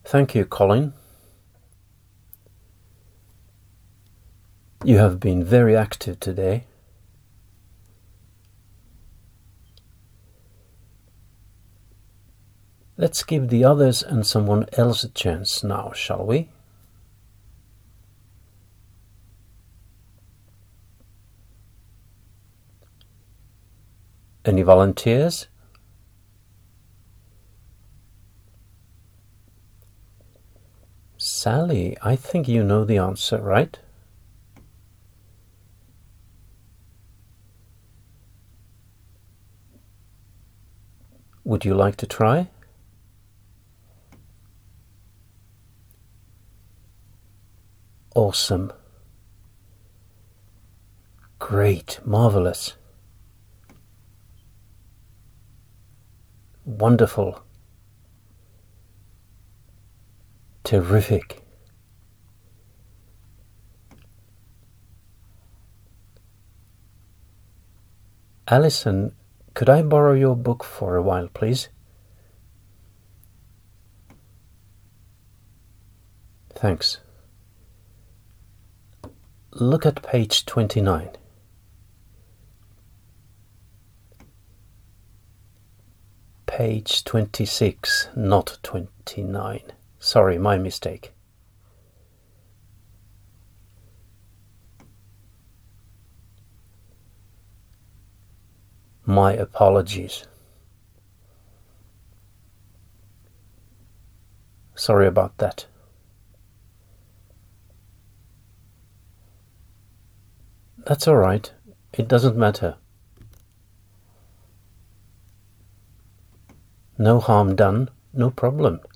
Thank you, Colin. You have been very active today. Let's give the others and someone else a chance now, shall we? Any volunteers? Sally, I think you know the answer, right? Would you like to try? Awesome. Great, marvelous. Wonderful. Terrific. Alison, could I borrow your book for a while, please? Thanks. Look at page 29. Page 26, not 29. Sorry, my mistake. My apologies. Sorry about that. That's all right. It doesn't matter. No harm done, no problem.